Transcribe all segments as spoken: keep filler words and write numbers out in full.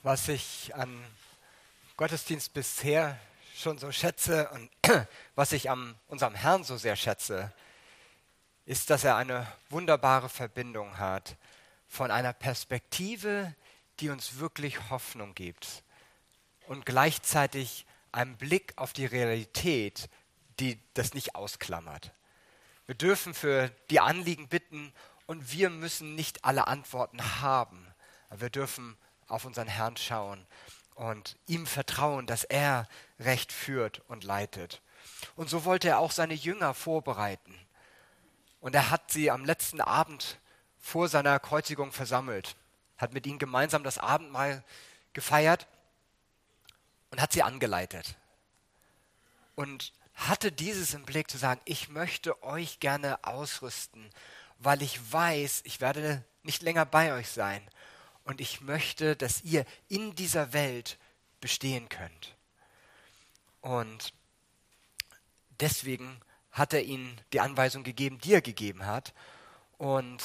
Was ich an Gottesdienst bisher schon so schätze und was ich an unserem Herrn so sehr schätze, ist, dass er eine wunderbare Verbindung hat von einer Perspektive, die uns wirklich Hoffnung gibt und gleichzeitig einen Blick auf die Realität, die das nicht ausklammert. Wir dürfen für die Anliegen bitten und wir müssen nicht alle Antworten haben, aber wir dürfen auf unseren Herrn schauen und ihm vertrauen, dass er Recht führt und leitet. Und so wollte er auch seine Jünger vorbereiten. Und er hat sie am letzten Abend vor seiner Kreuzigung versammelt, hat mit ihnen gemeinsam das Abendmahl gefeiert und hat sie angeleitet. Und hatte dieses im Blick zu sagen, ich möchte euch gerne ausrüsten, weil ich weiß, ich werde nicht länger bei euch sein. Und ich möchte, dass ihr in dieser Welt bestehen könnt. Und deswegen hat er ihnen die Anweisung gegeben, die er gegeben hat. Und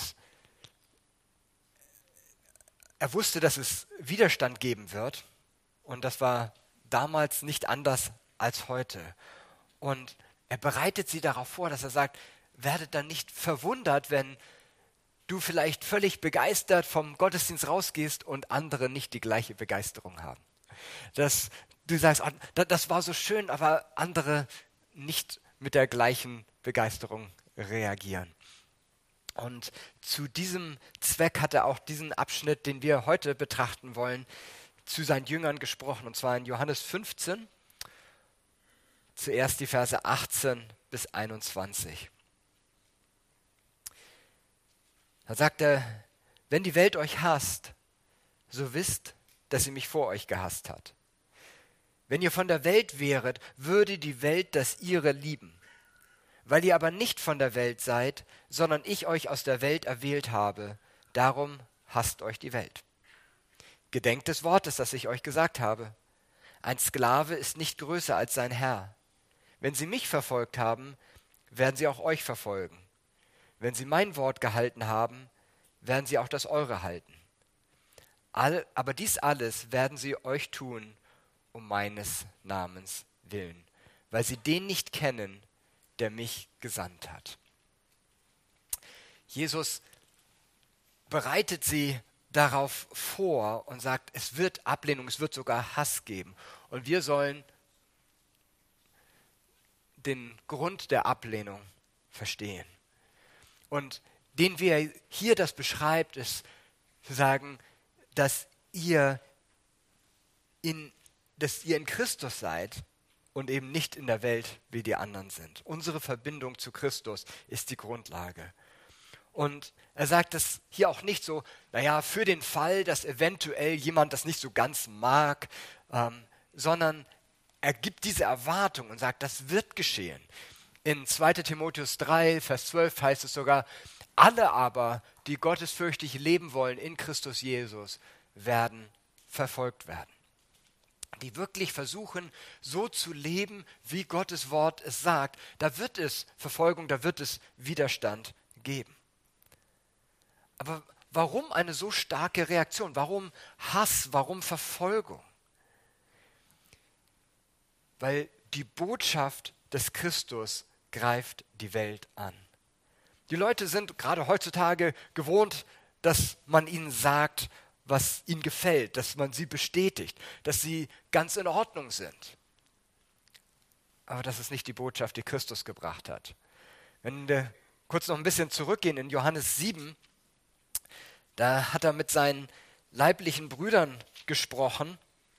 er wusste, dass es Widerstand geben wird. Und das war damals nicht anders als heute. Und er bereitet sie darauf vor, dass er sagt, werdet dann nicht verwundert, wenn du vielleicht völlig begeistert vom Gottesdienst rausgehst und andere nicht die gleiche Begeisterung haben. Dass du sagst, das war so schön, aber andere nicht mit der gleichen Begeisterung reagieren. Und zu diesem Zweck hat er auch diesen Abschnitt, den wir heute betrachten wollen, zu seinen Jüngern gesprochen. Und zwar in Johannes fünfzehn, zuerst die Verse achtzehn bis einundzwanzig. Da sagt er, wenn die Welt euch hasst, so wisst, dass sie mich vor euch gehasst hat. Wenn ihr von der Welt wäret, würde die Welt das ihre lieben. Weil ihr aber nicht von der Welt seid, sondern ich euch aus der Welt erwählt habe, darum hasst euch die Welt. Gedenkt des Wortes, das ich euch gesagt habe. Ein Sklave ist nicht größer als sein Herr. Wenn sie mich verfolgt haben, werden sie auch euch verfolgen. Wenn sie mein Wort gehalten haben, werden sie auch das eure halten. All, aber dies alles werden sie euch tun, um meines Namens willen, weil sie den nicht kennen, der mich gesandt hat. Jesus bereitet sie darauf vor und sagt, es wird Ablehnung, es wird sogar Hass geben. Und wir sollen den Grund der Ablehnung verstehen. Und den, wie er hier das beschreibt, ist zu sagen, dass ihr in, dass ihr in Christus seid und eben nicht in der Welt, wie die anderen sind. Unsere Verbindung zu Christus ist die Grundlage. Und er sagt das hier auch nicht so, naja, für den Fall, dass eventuell jemand das nicht so ganz mag, ähm, sondern er gibt diese Erwartung und sagt, das wird geschehen. In zweiter Timotheus drei, Vers zwölf heißt es sogar, alle aber, die gottesfürchtig leben wollen in Christus Jesus, werden verfolgt werden. Die wirklich versuchen, so zu leben, wie Gottes Wort es sagt, da wird es Verfolgung, da wird es Widerstand geben. Aber warum eine so starke Reaktion? Warum Hass? Warum Verfolgung? Weil die Botschaft des Christus greift die Welt an. Die Leute sind gerade heutzutage gewohnt, dass man ihnen sagt, was ihnen gefällt, dass man sie bestätigt, dass sie ganz in Ordnung sind. Aber das ist nicht die Botschaft, die Christus gebracht hat. Wenn wir kurz noch ein bisschen zurückgehen in Johannes sieben, da hat er mit seinen leiblichen Brüdern gesprochen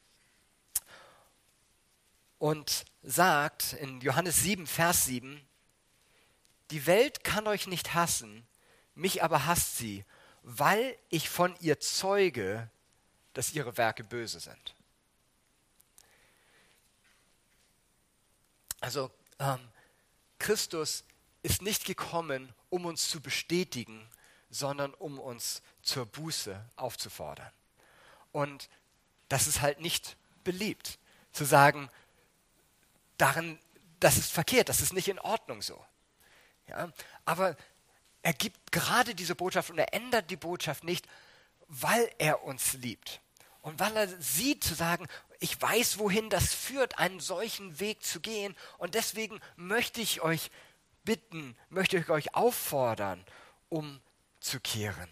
und sagt in Johannes sieben, Vers sieben, die Welt kann euch nicht hassen, mich aber hasst sie, weil ich von ihr zeuge, dass ihre Werke böse sind. Also ähm, Christus ist nicht gekommen, um uns zu bestätigen, sondern um uns zur Buße aufzufordern. Und das ist halt nicht beliebt, zu sagen, darin, das ist verkehrt, das ist nicht in Ordnung so. Ja, aber er gibt gerade diese Botschaft und er ändert die Botschaft nicht, weil er uns liebt. Und weil er sieht, zu sagen, ich weiß, wohin das führt, einen solchen Weg zu gehen. Und deswegen möchte ich euch bitten, möchte ich euch auffordern, umzukehren.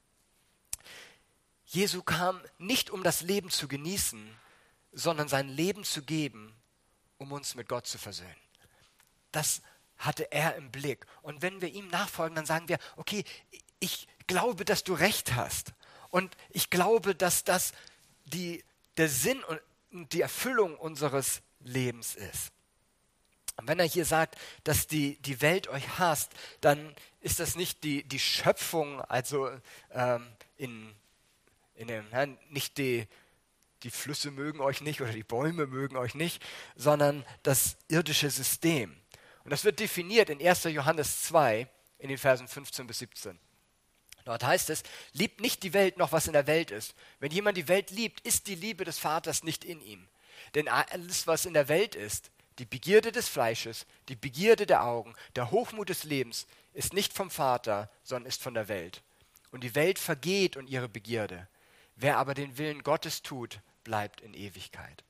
Jesu kam nicht, um das Leben zu genießen, sondern sein Leben zu geben, um uns mit Gott zu versöhnen. Das hatte er im Blick. Und wenn wir ihm nachfolgen, dann sagen wir, okay, ich glaube, dass du recht hast. Und ich glaube, dass das die, der Sinn und die Erfüllung unseres Lebens ist. Und wenn er hier sagt, dass die, die Welt euch hasst, dann ist das nicht die, die Schöpfung, also ähm, in, in dem, ja, nicht die, die Flüsse mögen euch nicht oder die Bäume mögen euch nicht, sondern das irdische System. Und das wird definiert in erster Johannes zwei, in den Versen fünfzehn bis siebzehn. Dort heißt es, liebt nicht die Welt noch, was in der Welt ist. Wenn jemand die Welt liebt, ist die Liebe des Vaters nicht in ihm. Denn alles, was in der Welt ist, die Begierde des Fleisches, die Begierde der Augen, der Hochmut des Lebens, ist nicht vom Vater, sondern ist von der Welt. Und die Welt vergeht und ihre Begierde. Wer aber den Willen Gottes tut, bleibt in Ewigkeit.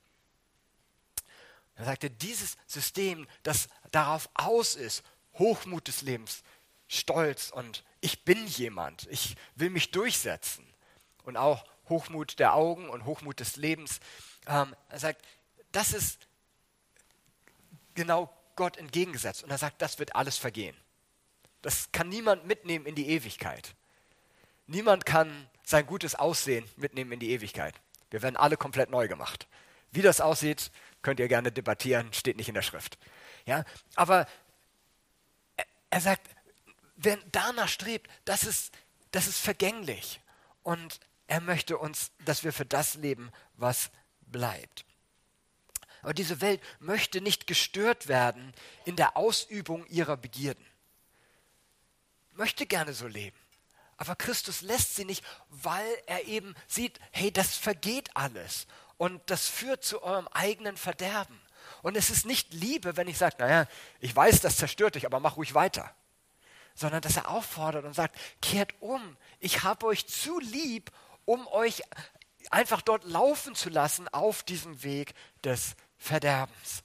Dann sagt er, dieses System, das darauf aus ist, Hochmut des Lebens, Stolz und ich bin jemand, ich will mich durchsetzen. Und auch Hochmut der Augen und Hochmut des Lebens. Ähm, er sagt, das ist genau Gott entgegengesetzt. Und er sagt, das wird alles vergehen. Das kann niemand mitnehmen in die Ewigkeit. Niemand kann sein gutes Aussehen mitnehmen in die Ewigkeit. Wir werden alle komplett neu gemacht. Wie das aussieht, könnt ihr gerne debattieren, steht nicht in der Schrift. Ja, aber er, er sagt, wer danach strebt, das ist, das ist vergänglich. Und er möchte uns, dass wir für das leben, was bleibt. Aber diese Welt möchte nicht gestört werden in der Ausübung ihrer Begierden. Möchte gerne so leben. Aber Christus lässt sie nicht, weil er eben sieht, hey, das vergeht alles. Und das führt zu eurem eigenen Verderben. Und es ist nicht Liebe, wenn ich sage, naja, ich weiß, das zerstört dich, aber mach ruhig weiter. Sondern dass er auffordert und sagt, kehrt um. Ich habe euch zu lieb, um euch einfach dort laufen zu lassen auf diesem Weg des Verderbens.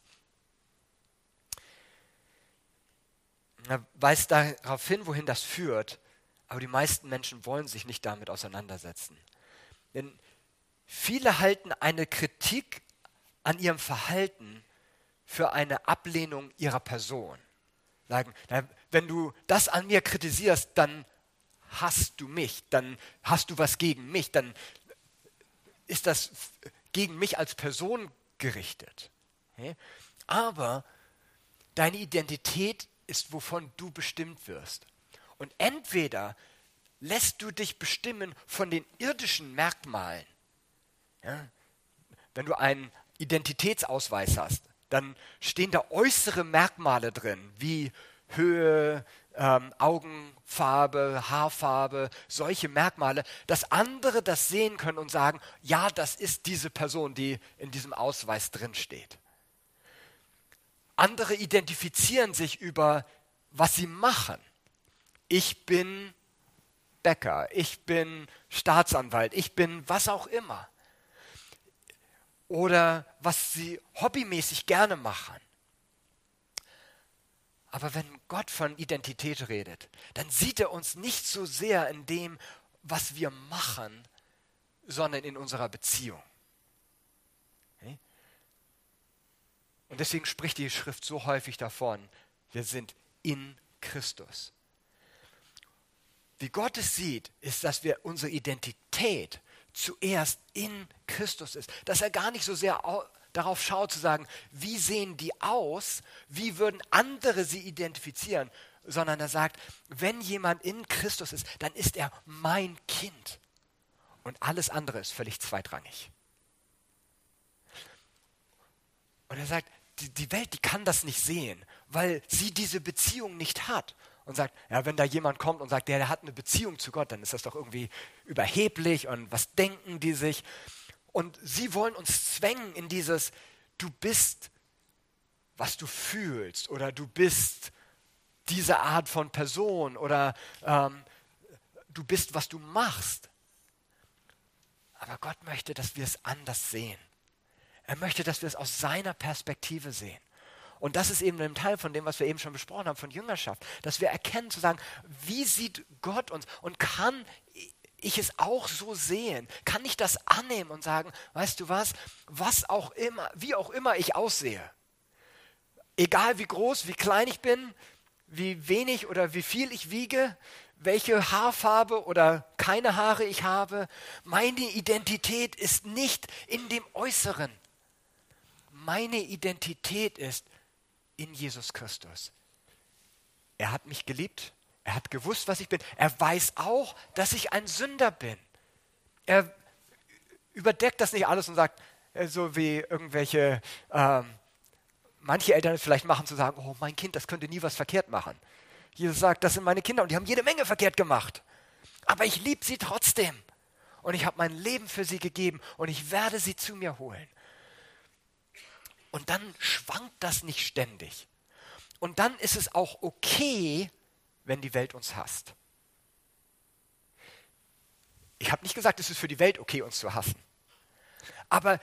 Er weist darauf hin, wohin das führt, aber die meisten Menschen wollen sich nicht damit auseinandersetzen. Denn viele halten eine Kritik an ihrem Verhalten für eine Ablehnung ihrer Person. Sagen, na, wenn du das an mir kritisierst, dann hasst du mich, dann hast du was gegen mich, dann ist das gegen mich als Person gerichtet. Okay? Aber deine Identität ist, wovon du bestimmt wirst. Und entweder lässt du dich bestimmen von den irdischen Merkmalen. Ja? Wenn du einen Identitätsausweis hast, dann stehen da äußere Merkmale drin, wie Höhe, ähm, Augenfarbe, Haarfarbe, solche Merkmale, dass andere das sehen können und sagen, ja, das ist diese Person, die in diesem Ausweis drin steht. Andere identifizieren sich über, was sie machen. Ich bin Bäcker, ich bin Staatsanwalt, ich bin was auch immer. Oder was sie hobbymäßig gerne machen. Aber wenn Gott von Identität redet, dann sieht er uns nicht so sehr in dem, was wir machen, sondern in unserer Beziehung. Okay? Und deswegen spricht die Schrift so häufig davon, wir sind in Christus. Wie Gott es sieht, ist, dass wir unsere Identität zuerst in Christus ist. Dass er gar nicht so sehr au- darauf schaut zu sagen, wie sehen die aus, wie würden andere sie identifizieren, sondern er sagt, wenn jemand in Christus ist, dann ist er mein Kind. Und alles andere ist völlig zweitrangig. Und er sagt, die, die Welt, die kann das nicht sehen, weil sie diese Beziehung nicht hat. Und sagt, ja, wenn da jemand kommt und sagt, der, der hat eine Beziehung zu Gott, dann ist das doch irgendwie überheblich und was denken die sich? Und sie wollen uns zwängen in dieses, du bist, was du fühlst oder du bist diese Art von Person oder ähm, du bist, was du machst. Aber Gott möchte, dass wir es anders sehen. Er möchte, dass wir es aus seiner Perspektive sehen. Und das ist eben ein Teil von dem, was wir eben schon besprochen haben, von Jüngerschaft. Dass wir erkennen, zu sagen, wie sieht Gott uns? Und kann ich es auch so sehen? Kann ich das annehmen und sagen, weißt du was, was auch immer, wie auch immer ich aussehe, egal wie groß, wie klein ich bin, wie wenig oder wie viel ich wiege, welche Haarfarbe oder keine Haare ich habe, meine Identität ist nicht in dem Äußeren. Meine Identität ist in Jesus Christus. Er hat mich geliebt, er hat gewusst, was ich bin. Er weiß auch, dass ich ein Sünder bin. Er überdeckt das nicht alles und sagt, so wie irgendwelche, ähm, manche Eltern es vielleicht machen, zu sagen, oh mein Kind, das könnte nie was verkehrt machen. Jesus sagt, das sind meine Kinder und die haben jede Menge verkehrt gemacht. Aber ich liebe sie trotzdem. Und ich habe mein Leben für sie gegeben und ich werde sie zu mir holen. Und dann schwankt das nicht ständig. Und dann ist es auch okay, wenn die Welt uns hasst. Ich habe nicht gesagt, es ist für die Welt okay, uns zu hassen. Aber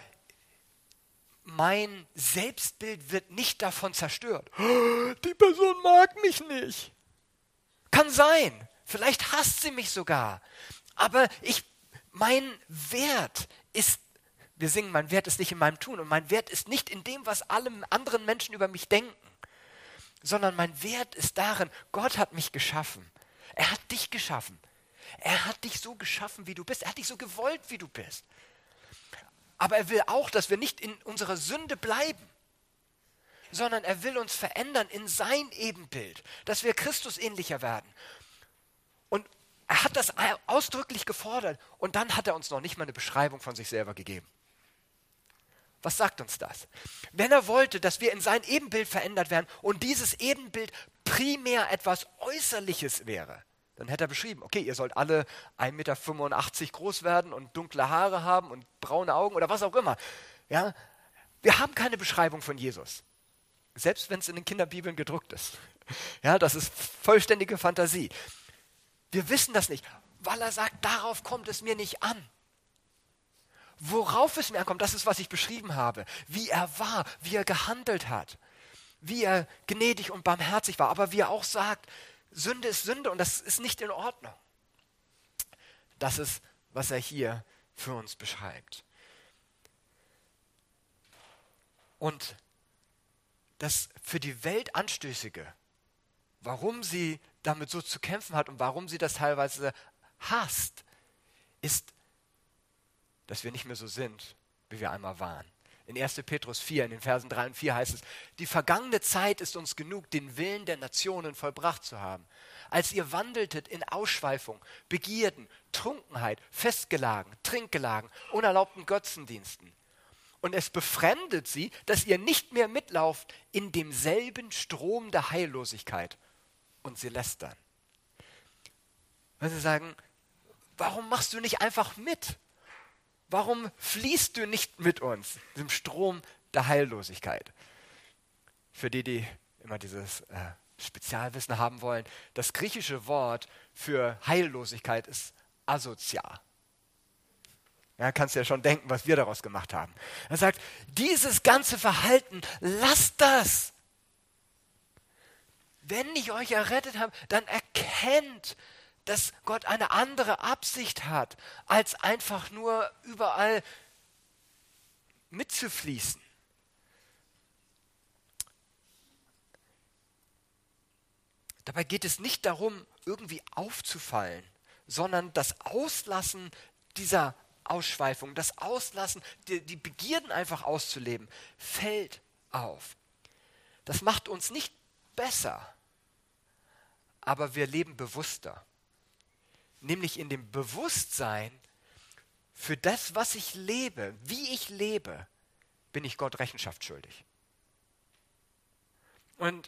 mein Selbstbild wird nicht davon zerstört. Die Person mag mich nicht. Kann sein. Vielleicht hasst sie mich sogar. Aber ich, mein Wert ist, wir singen, mein Wert ist nicht in meinem Tun und mein Wert ist nicht in dem, was alle anderen Menschen über mich denken, sondern mein Wert ist darin, Gott hat mich geschaffen. Er hat dich geschaffen. Er hat dich so geschaffen, wie du bist. Er hat dich so gewollt, wie du bist. Aber er will auch, dass wir nicht in unserer Sünde bleiben, sondern er will uns verändern in sein Ebenbild, dass wir Christus ähnlicher werden. Und er hat das ausdrücklich gefordert und dann hat er uns noch nicht mal eine Beschreibung von sich selber gegeben. Was sagt uns das? Wenn er wollte, dass wir in sein Ebenbild verändert werden und dieses Ebenbild primär etwas Äußerliches wäre, dann hätte er beschrieben, okay, ihr sollt alle ein Meter fünfundachtzig groß werden und dunkle Haare haben und braune Augen oder was auch immer. Ja? Wir haben keine Beschreibung von Jesus, selbst wenn es in den Kinderbibeln gedruckt ist. Ja, das ist vollständige Fantasie. Wir wissen das nicht, weil er sagt, darauf kommt es mir nicht an. Worauf es mir ankommt, das ist, was ich beschrieben habe, wie er war, wie er gehandelt hat, wie er gnädig und barmherzig war, aber wie er auch sagt, Sünde ist Sünde und das ist nicht in Ordnung. Das ist, was er hier für uns beschreibt. Und das für die Welt Anstößige, warum sie damit so zu kämpfen hat und warum sie das teilweise hasst, ist, dass wir nicht mehr so sind, wie wir einmal waren. In erster Petrus vier, in den Versen drei und vier heißt es, die vergangene Zeit ist uns genug, den Willen der Nationen vollbracht zu haben. Als ihr wandeltet in Ausschweifung, Begierden, Trunkenheit, Festgelagen, Trinkgelagen, unerlaubten Götzendiensten. Und es befremdet sie, dass ihr nicht mehr mitlauft in demselben Strom der Heillosigkeit. Und sie lästern. Wenn sie sagen, warum machst du nicht einfach mit? Warum fließt du nicht mit uns, dem Strom der Heillosigkeit? Für die, die immer dieses äh, Spezialwissen haben wollen, das griechische Wort für Heillosigkeit ist asozial. Ja, kannst du ja schon denken, was wir daraus gemacht haben. Er sagt, dieses ganze Verhalten, lasst das. Wenn ich euch errettet habe, dann erkennt, dass Gott eine andere Absicht hat, als einfach nur überall mitzufließen. Dabei geht es nicht darum, irgendwie aufzufallen, sondern das Auslassen dieser Ausschweifung, das Auslassen, die, die Begierden einfach auszuleben, fällt auf. Das macht uns nicht besser, aber wir leben bewusster. Nämlich in dem Bewusstsein, für das, was ich lebe, wie ich lebe, bin ich Gott Rechenschaft schuldig. Und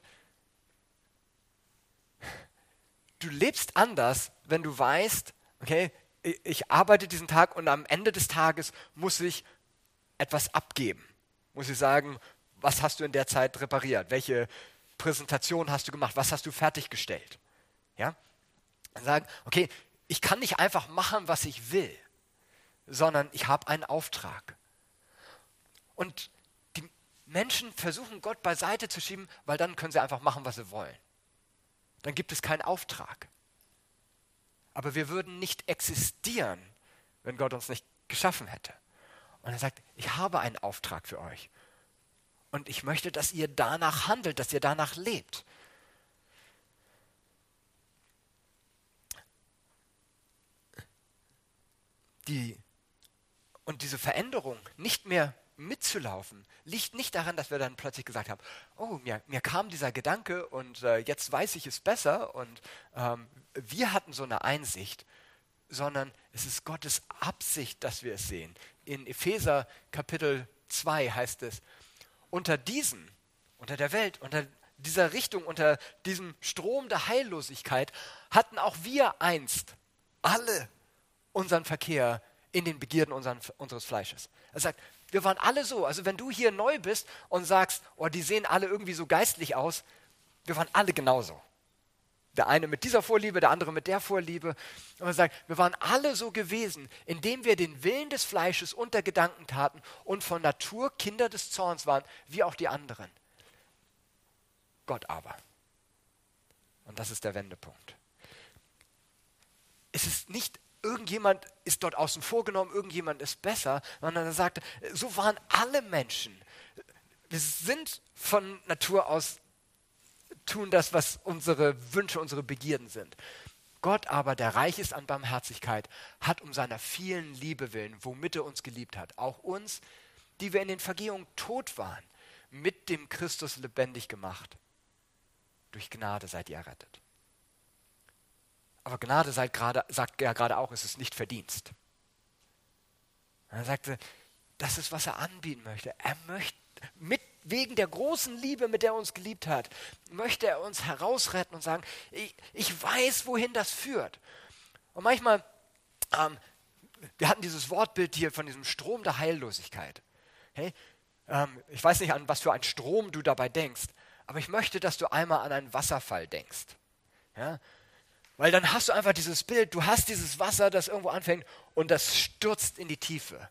du lebst anders, wenn du weißt, okay, ich arbeite diesen Tag und am Ende des Tages muss ich etwas abgeben. Muss ich sagen, was hast du in der Zeit repariert? Welche Präsentation hast du gemacht? Was hast du fertiggestellt? Ja? Und sagen, okay, ich kann nicht einfach machen, was ich will, sondern ich habe einen Auftrag. Und die Menschen versuchen Gott beiseite zu schieben, weil dann können sie einfach machen, was sie wollen. Dann gibt es keinen Auftrag. Aber wir würden nicht existieren, wenn Gott uns nicht geschaffen hätte. Und er sagt, ich habe einen Auftrag für euch. Und ich möchte, dass ihr danach handelt, dass ihr danach lebt. Die, und diese Veränderung, nicht mehr mitzulaufen, liegt nicht daran, dass wir dann plötzlich gesagt haben, oh, mir, mir kam dieser Gedanke und äh, jetzt weiß ich es besser und ähm, wir hatten so eine Einsicht, sondern es ist Gottes Absicht, dass wir es sehen. In Epheser Kapitel zwei heißt es, unter diesen, unter der Welt, unter dieser Richtung, unter diesem Strom der Heillosigkeit hatten auch wir einst alle unseren Verkehr in den Begierden unseren, unseres Fleisches. Er sagt, wir waren alle so. Also wenn du hier neu bist und sagst, oh, die sehen alle irgendwie so geistlich aus, wir waren alle genauso. Der eine mit dieser Vorliebe, der andere mit der Vorliebe. Und er sagt, wir waren alle so gewesen, indem wir den Willen des Fleisches unter Gedanken taten und von Natur Kinder des Zorns waren, wie auch die anderen. Gott aber. Und das ist der Wendepunkt. Es ist nicht, irgendjemand ist dort außen vor genommen, irgendjemand ist besser, sondern er sagte, so waren alle Menschen. Wir sind von Natur aus, tun das, was unsere Wünsche, unsere Begierden sind. Gott aber, der reich ist an Barmherzigkeit, hat um seiner vielen Liebe willen, womit er uns geliebt hat, auch uns, die wir in den Vergehungen tot waren, mit dem Christus lebendig gemacht. Durch Gnade seid ihr errettet. Aber Gnade seid grade, sagt er gerade auch, es ist nicht Verdienst. Er sagte, das ist, was er anbieten möchte. Er möchte, mit, wegen der großen Liebe, mit der er uns geliebt hat, möchte er uns herausretten und sagen, ich, ich weiß, wohin das führt. Und manchmal, ähm, wir hatten dieses Wortbild hier von diesem Strom der Heillosigkeit. Hey, ähm, ich weiß nicht, an was für einen Strom du dabei denkst, aber ich möchte, dass du einmal an einen Wasserfall denkst. Ja? Weil dann hast du einfach dieses Bild, du hast dieses Wasser, das irgendwo anfängt und das stürzt in die Tiefe.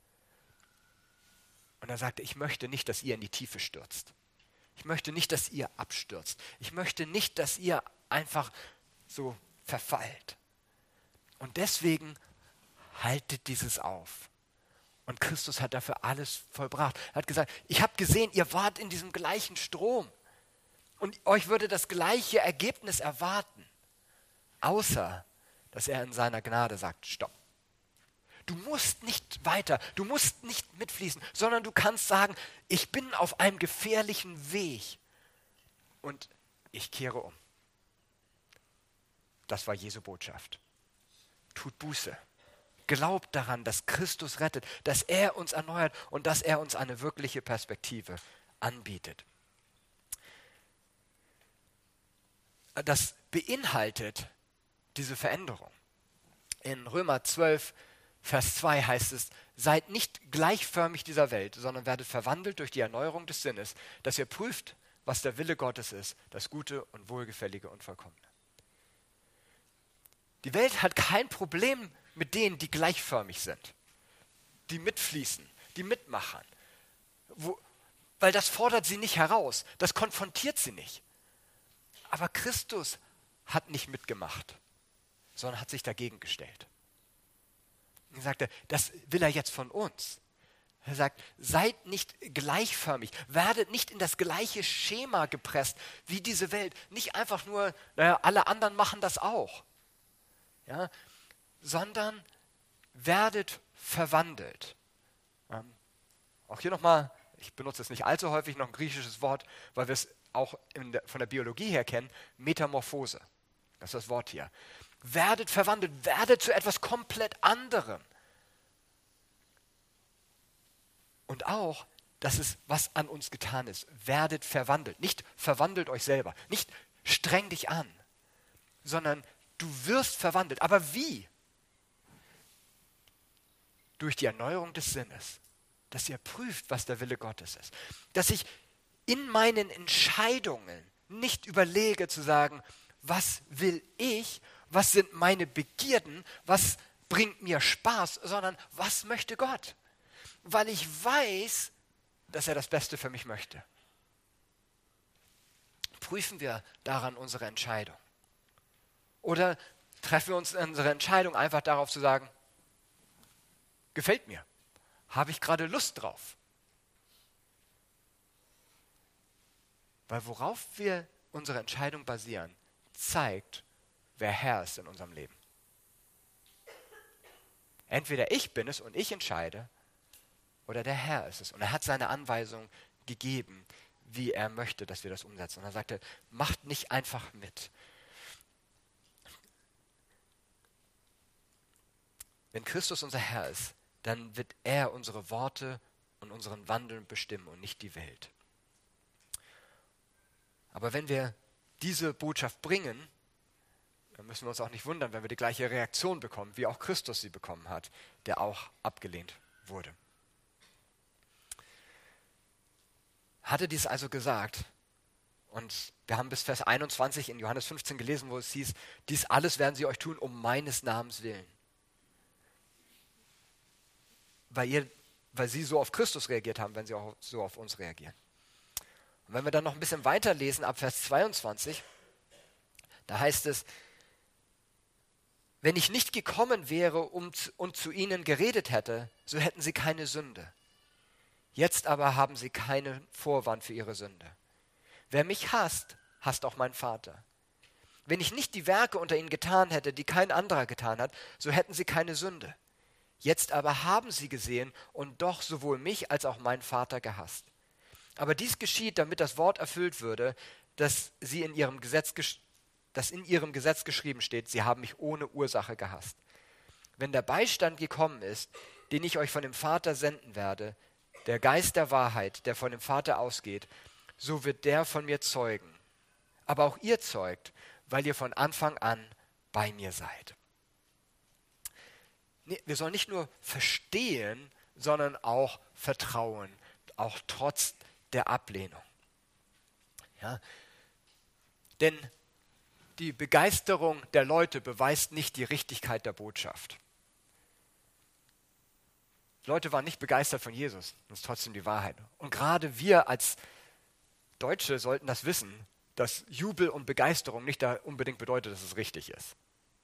Und er sagte, ich möchte nicht, dass ihr in die Tiefe stürzt. Ich möchte nicht, dass ihr abstürzt. Ich möchte nicht, dass ihr einfach so verfallt. Und deswegen haltet dieses auf. Und Christus hat dafür alles vollbracht. Er hat gesagt, ich habe gesehen, ihr wart in diesem gleichen Strom. Und euch würde das gleiche Ergebnis erwarten. Außer, dass er in seiner Gnade sagt, stopp. Du musst nicht weiter, du musst nicht mitfließen, sondern du kannst sagen, ich bin auf einem gefährlichen Weg und ich kehre um. Das war Jesu Botschaft. Tut Buße. Glaubt daran, dass Christus rettet, dass er uns erneuert und dass er uns eine wirkliche Perspektive anbietet. Das beinhaltet diese Veränderung. In Römer zwölf, Vers zwei heißt es, seid nicht gleichförmig dieser Welt, sondern werdet verwandelt durch die Erneuerung des Sinnes, dass ihr prüft, was der Wille Gottes ist, das Gute und Wohlgefällige und Vollkommene. Die Welt hat kein Problem mit denen, die gleichförmig sind, die mitfließen, die mitmachen, wo, weil das fordert sie nicht heraus, das konfrontiert sie nicht. Aber Christus hat nicht mitgemacht, sondern hat sich dagegen gestellt. Er sagte, das will er jetzt von uns. Er sagt, seid nicht gleichförmig, werdet nicht in das gleiche Schema gepresst wie diese Welt. Nicht einfach nur, naja, alle anderen machen das auch. Ja, sondern werdet verwandelt. Ähm, auch hier nochmal, ich benutze es nicht allzu häufig, noch ein griechisches Wort, weil wir es auch in der, von der Biologie her kennen, Metamorphose. Das ist das Wort hier. Werdet verwandelt, werdet zu etwas komplett anderem. Und auch, das ist, was an uns getan ist. Werdet verwandelt. Nicht verwandelt euch selber. Nicht streng dich an, sondern du wirst verwandelt. Aber wie? Durch die Erneuerung des Sinnes. Dass ihr prüft, was der Wille Gottes ist. Dass ich in meinen Entscheidungen nicht überlege zu sagen, was will ich, was sind meine Begierden, was bringt mir Spaß, sondern was möchte Gott? Weil ich weiß, dass er das Beste für mich möchte. Prüfen wir daran unsere Entscheidung? Oder treffen wir uns unsere Entscheidung einfach darauf zu sagen, gefällt mir, habe ich gerade Lust drauf? Weil worauf wir unsere Entscheidung basieren, zeigt, wer Herr ist in unserem Leben. Entweder ich bin es und ich entscheide, oder der Herr ist es. Und er hat seine Anweisung gegeben, wie er möchte, dass wir das umsetzen. Und er sagte, macht nicht einfach mit. Wenn Christus unser Herr ist, dann wird er unsere Worte und unseren Wandel bestimmen und nicht die Welt. Aber wenn wir diese Botschaft bringen, dann müssen wir uns auch nicht wundern, wenn wir die gleiche Reaktion bekommen, wie auch Christus sie bekommen hat, der auch abgelehnt wurde. Hatte dies also gesagt, und wir haben bis Vers einundzwanzig in Johannes fünfzehn gelesen, wo es hieß, dies alles werden sie euch tun, um meines Namens willen. Weil, ihr, weil sie so auf Christus reagiert haben, wenn sie auch so auf uns reagieren. Und wenn wir dann noch ein bisschen weiterlesen, ab Vers zweiundzwanzig, da heißt es, wenn ich nicht gekommen wäre um zu, und zu ihnen geredet hätte, so hätten sie keine Sünde. Jetzt aber haben sie keinen Vorwand für ihre Sünde. Wer mich hasst, hasst auch meinen Vater. Wenn ich nicht die Werke unter ihnen getan hätte, die kein anderer getan hat, so hätten sie keine Sünde. Jetzt aber haben sie gesehen und doch sowohl mich als auch meinen Vater gehasst. Aber dies geschieht, damit das Wort erfüllt würde, dass, sie in ihrem Gesetz, dass in ihrem Gesetz geschrieben steht, sie haben mich ohne Ursache gehasst. Wenn der Beistand gekommen ist, den ich euch von dem Vater senden werde, der Geist der Wahrheit, der von dem Vater ausgeht, so wird der von mir zeugen. Aber auch ihr zeugt, weil ihr von Anfang an bei mir seid. Wir sollen nicht nur verstehen, sondern auch vertrauen, auch trotz der Ablehnung. Ja? Denn die Begeisterung der Leute beweist nicht die Richtigkeit der Botschaft. Die Leute waren nicht begeistert von Jesus, das ist trotzdem die Wahrheit. Und gerade wir als Deutsche sollten das wissen, dass Jubel und Begeisterung nicht da unbedingt bedeutet, dass es richtig ist.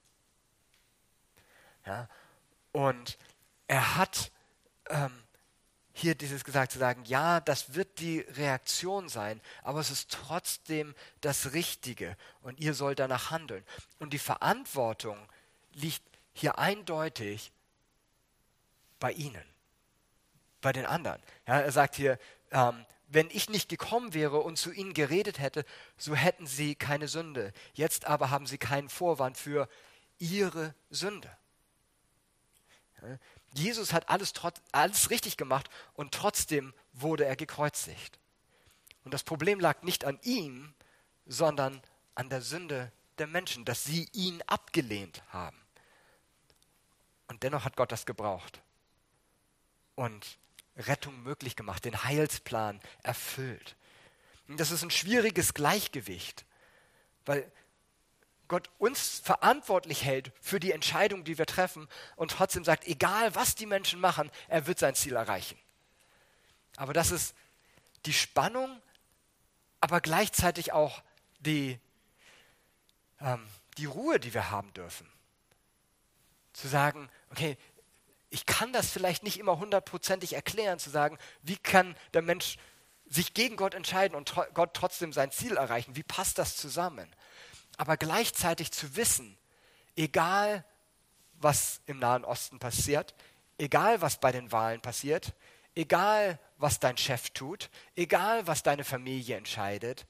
Ja? Und er hat ähm, hier dieses gesagt, zu sagen, ja, das wird die Reaktion sein, aber es ist trotzdem das Richtige und ihr sollt danach handeln. Und die Verantwortung liegt hier eindeutig bei ihnen, bei den anderen. Ja, er sagt hier, ähm, wenn ich nicht gekommen wäre und zu ihnen geredet hätte, so hätten sie keine Sünde. Jetzt aber haben sie keinen Vorwand für ihre Sünde. Ja, Jesus hat alles, trot- alles richtig gemacht und trotzdem wurde er gekreuzigt. Und das Problem lag nicht an ihm, sondern an der Sünde der Menschen, dass sie ihn abgelehnt haben. Und dennoch hat Gott das gebraucht und Rettung möglich gemacht, den Heilsplan erfüllt. Und das ist ein schwieriges Gleichgewicht, weil Gott uns verantwortlich hält für die Entscheidung, die wir treffen und trotzdem sagt, egal was die Menschen machen, er wird sein Ziel erreichen. Aber das ist die Spannung, aber gleichzeitig auch die, ähm, die Ruhe, die wir haben dürfen. Zu sagen, okay, ich kann das vielleicht nicht immer hundertprozentig erklären, zu sagen, wie kann der Mensch sich gegen Gott entscheiden und tro- Gott trotzdem sein Ziel erreichen? Wie passt das zusammen? Aber gleichzeitig zu wissen, egal was im Nahen Osten passiert, egal was bei den Wahlen passiert, egal was dein Chef tut, egal was deine Familie entscheidet,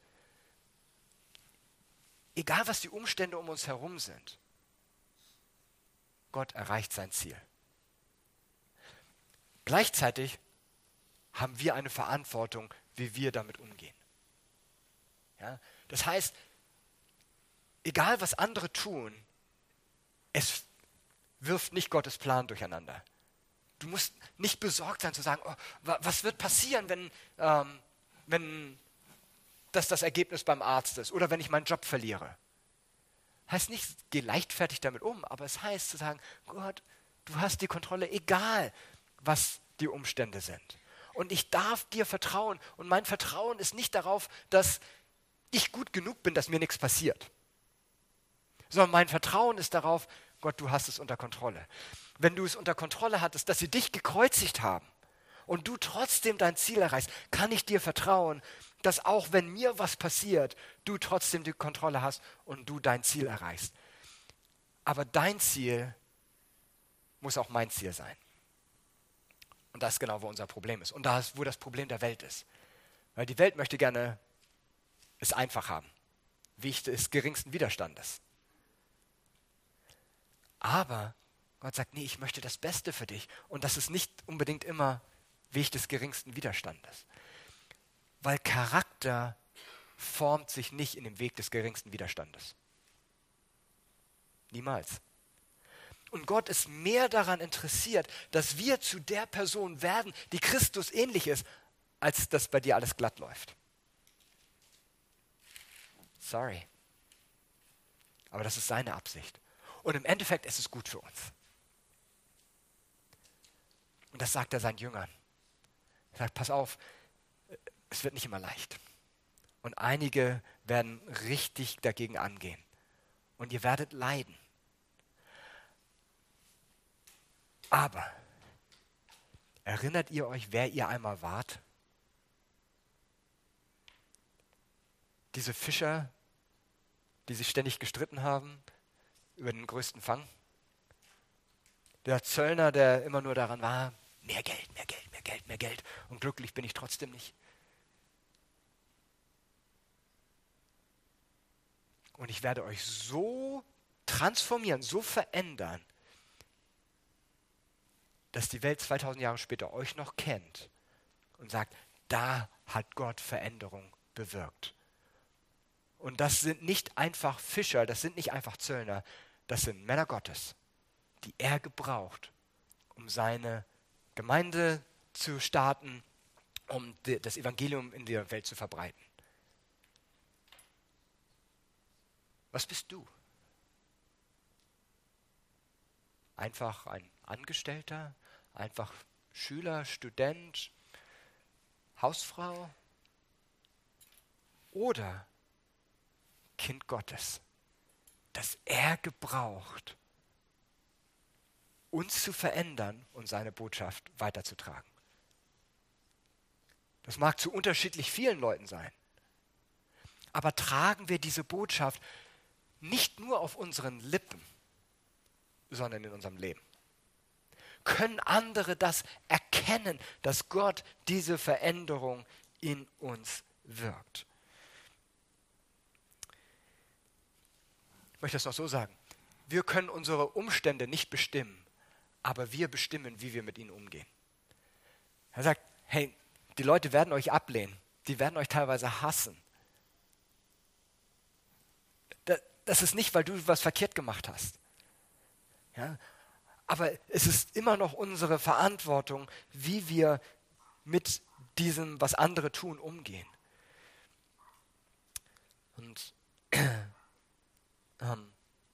egal was die Umstände um uns herum sind, Gott erreicht sein Ziel. Gleichzeitig haben wir eine Verantwortung, wie wir damit umgehen. Ja? Das heißt, egal was andere tun, es wirft nicht Gottes Plan durcheinander. Du musst nicht besorgt sein zu sagen, oh, was wird passieren, wenn, ähm, wenn das das Ergebnis beim Arzt ist oder wenn ich meinen Job verliere. Heißt nicht, geh leichtfertig damit um, aber es heißt zu sagen, Gott, du hast die Kontrolle, egal was die Umstände sind. Und ich darf dir vertrauen. Und mein Vertrauen ist nicht darauf, dass ich gut genug bin, dass mir nichts passiert. Sondern mein Vertrauen ist darauf, Gott, du hast es unter Kontrolle. Wenn du es unter Kontrolle hattest, dass sie dich gekreuzigt haben und du trotzdem dein Ziel erreichst, kann ich dir vertrauen, dass auch wenn mir was passiert, du trotzdem die Kontrolle hast und du dein Ziel erreichst. Aber dein Ziel muss auch mein Ziel sein. Und das ist genau, wo unser Problem ist. Und da ist, wo das Problem der Welt ist. Weil die Welt möchte gerne es einfach haben. Weg des geringsten Widerstandes. Aber Gott sagt, nee, ich möchte das Beste für dich. Und das ist nicht unbedingt immer Weg des geringsten Widerstandes. Weil Charakter formt sich nicht in dem Weg des geringsten Widerstandes. Niemals. Und Gott ist mehr daran interessiert, dass wir zu der Person werden, die Christus ähnlich ist, als dass bei dir alles glatt läuft. Sorry. Aber das ist seine Absicht. Und im Endeffekt ist es gut für uns. Und das sagt er seinen Jüngern. Er sagt, pass auf, es wird nicht immer leicht. Und einige werden richtig dagegen angehen. Und ihr werdet leiden. Aber erinnert ihr euch, wer ihr einmal wart? Diese Fischer, die sich ständig gestritten haben über den größten Fang? Der Zöllner, der immer nur daran war, mehr Geld, mehr Geld, mehr Geld, mehr Geld. Und glücklich bin ich trotzdem nicht. Und ich werde euch so transformieren, so verändern, dass die Welt zweitausend Jahre später euch noch kennt und sagt, da hat Gott Veränderung bewirkt. Und das sind nicht einfach Fischer, das sind nicht einfach Zöllner, das sind Männer Gottes, die er gebraucht, um seine Gemeinde zu starten, um das Evangelium in der Welt zu verbreiten. Was bist du? Einfach ein Angestellter, einfach Schüler, Student, Hausfrau oder Kind Gottes, das er gebraucht, uns zu verändern und seine Botschaft weiterzutragen. Das mag zu unterschiedlich vielen Leuten sein, aber tragen wir diese Botschaft nicht nur auf unseren Lippen, sondern in unserem Leben. Können andere das erkennen, dass Gott diese Veränderung in uns wirkt? Ich möchte es noch so sagen. Wir können unsere Umstände nicht bestimmen, aber wir bestimmen, wie wir mit ihnen umgehen. Er sagt, hey, die Leute werden euch ablehnen, die werden euch teilweise hassen. Das ist nicht, weil du was verkehrt gemacht hast. Ja? Aber es ist immer noch unsere Verantwortung, wie wir mit diesem, was andere tun, umgehen. Und ähm,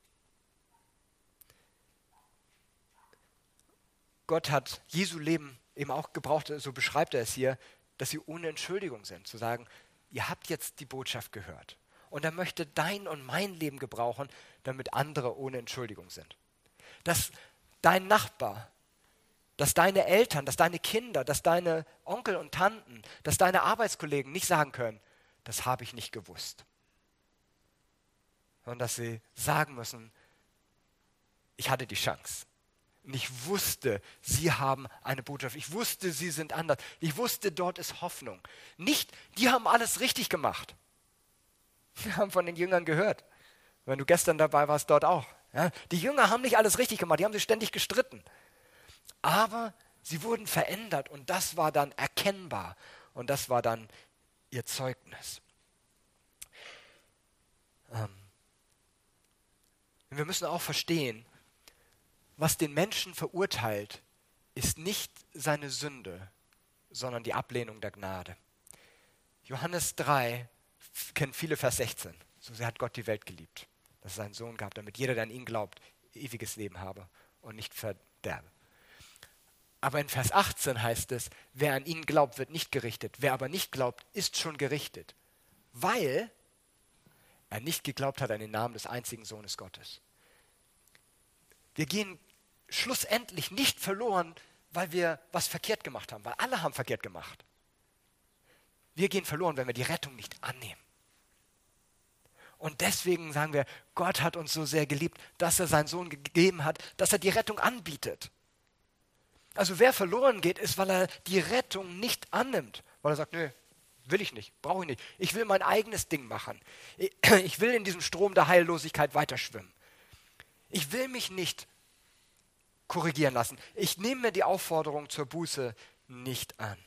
Gott hat Jesu Leben eben auch gebraucht, so beschreibt er es hier, dass sie ohne Entschuldigung sind. Zu sagen, ihr habt jetzt die Botschaft gehört. Und er möchte dein und mein Leben gebrauchen, damit andere ohne Entschuldigung sind. Dass dein Nachbar, dass deine Eltern, dass deine Kinder, dass deine Onkel und Tanten, dass deine Arbeitskollegen nicht sagen können, das habe ich nicht gewusst. Sondern dass sie sagen müssen, ich hatte die Chance. Und ich wusste, sie haben eine Botschaft. Ich wusste, sie sind anders. Ich wusste, dort ist Hoffnung. Nicht, die haben alles richtig gemacht. Wir haben von den Jüngern gehört. Wenn du gestern dabei warst, dort auch. Ja, die Jünger haben nicht alles richtig gemacht, die haben sich ständig gestritten. Aber sie wurden verändert und das war dann erkennbar. Und das war dann ihr Zeugnis. Ähm, wir müssen auch verstehen, was den Menschen verurteilt, ist nicht seine Sünde, sondern die Ablehnung der Gnade. Johannes drei kennt viele Vers sechzehn. So sehr hat Gott die Welt geliebt, dass es seinen Sohn gab, damit jeder, der an ihn glaubt, ewiges Leben habe und nicht ver- sterbe. Aber in Vers achtzehn heißt es, wer an ihn glaubt, wird nicht gerichtet. Wer aber nicht glaubt, ist schon gerichtet, weil er nicht geglaubt hat an den Namen des einzigen Sohnes Gottes. Wir gehen schlussendlich nicht verloren, weil wir was verkehrt gemacht haben, weil alle haben verkehrt gemacht. Wir gehen verloren, wenn wir die Rettung nicht annehmen. Und deswegen sagen wir, Gott hat uns so sehr geliebt, dass er seinen Sohn gegeben hat, dass er die Rettung anbietet. Also wer verloren geht, ist, weil er die Rettung nicht annimmt. Weil er sagt, nö, will ich nicht, brauche ich nicht. Ich will mein eigenes Ding machen. Ich will in diesem Strom der Heillosigkeit weiterschwimmen. Ich will mich nicht korrigieren lassen. Ich nehme mir die Aufforderung zur Buße nicht an.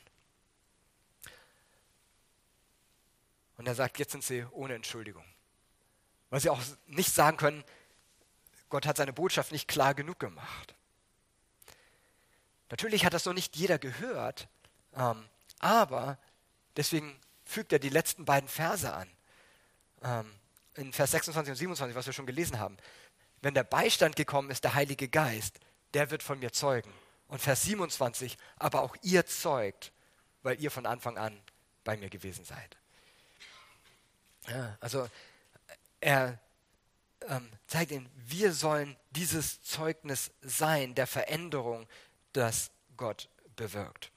Und er sagt, jetzt sind sie ohne Entschuldigung. Weil sie auch nicht sagen können, Gott hat seine Botschaft nicht klar genug gemacht. Natürlich hat das noch nicht jeder gehört, ähm, aber deswegen fügt er die letzten beiden Verse an. Ähm, in Vers sechsundzwanzig und siebenundzwanzig, was wir schon gelesen haben. Wenn der Beistand gekommen ist, der Heilige Geist, der wird von mir zeugen. Und Vers siebenundzwanzig, aber auch ihr zeugt, weil ihr von Anfang an bei mir gewesen seid. Ja, also er ähm, zeigt ihnen, wir sollen dieses Zeugnis sein der Veränderung, das Gott bewirkt.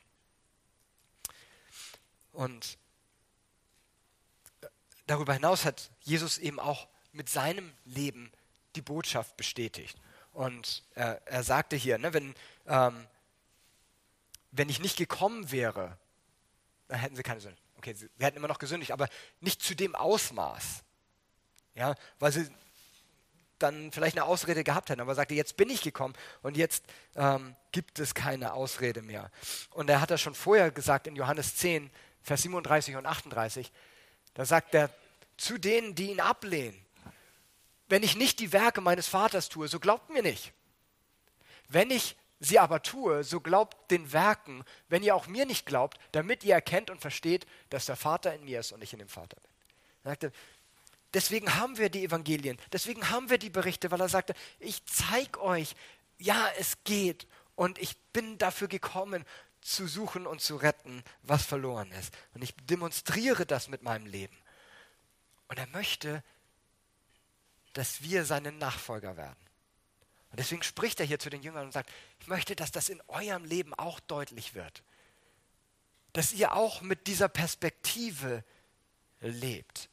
Und darüber hinaus hat Jesus eben auch mit seinem Leben die Botschaft bestätigt. Und er, er sagte hier, ne, wenn, ähm, wenn ich nicht gekommen wäre, dann hätten sie keine Sünde. Okay, sie, sie hätten immer noch gesündigt, aber nicht zu dem Ausmaß. Ja, weil sie dann vielleicht eine Ausrede gehabt hätten, aber er sagte, jetzt bin ich gekommen und jetzt ähm, gibt es keine Ausrede mehr. Und er hat das schon vorher gesagt in Johannes zehn, Vers siebenunddreißig und achtunddreißig. Da sagt er, zu denen, die ihn ablehnen, wenn ich nicht die Werke meines Vaters tue, so glaubt mir nicht. Wenn ich sie aber tue, so glaubt den Werken, wenn ihr auch mir nicht glaubt, damit ihr erkennt und versteht, dass der Vater in mir ist und ich in dem Vater bin. Er sagte, deswegen haben wir die Evangelien, deswegen haben wir die Berichte, weil er sagte, ich zeige euch, ja, es geht und ich bin dafür gekommen, zu suchen und zu retten, was verloren ist. Und ich demonstriere das mit meinem Leben. Und er möchte, dass wir seine Nachfolger werden. Und deswegen spricht er hier zu den Jüngern und sagt, ich möchte, dass das in eurem Leben auch deutlich wird. Dass ihr auch mit dieser Perspektive lebt.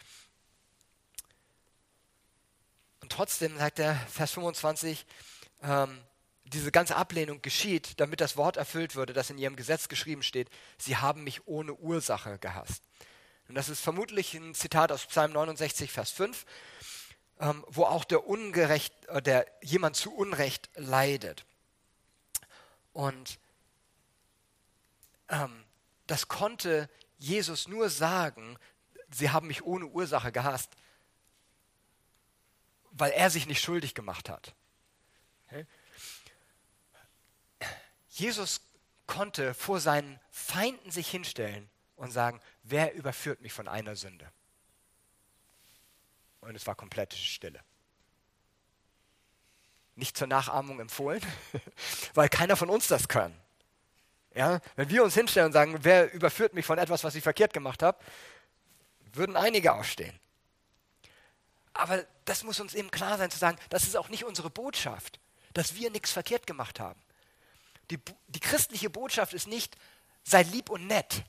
Und trotzdem sagt er, Vers fünfundzwanzig, ähm, diese ganze Ablehnung geschieht, damit das Wort erfüllt würde, das in ihrem Gesetz geschrieben steht, sie haben mich ohne Ursache gehasst. Und das ist vermutlich ein Zitat aus Psalm neunundsechzig, Vers fünf, ähm, wo auch der Ungerecht, äh, der jemand zu Unrecht leidet. Und ähm, das konnte Jesus nur sagen, sie haben mich ohne Ursache gehasst, weil er sich nicht schuldig gemacht hat. Okay? Jesus konnte vor seinen Feinden sich hinstellen und sagen, wer überführt mich von einer Sünde? Und es war komplette Stille. Nicht zur Nachahmung empfohlen, weil keiner von uns das kann. Ja? Wenn wir uns hinstellen und sagen, wer überführt mich von etwas, was ich verkehrt gemacht habe, würden einige aufstehen. Aber das muss uns eben klar sein, zu sagen, das ist auch nicht unsere Botschaft, dass wir nichts verkehrt gemacht haben. Die, die christliche Botschaft ist nicht, sei lieb und nett.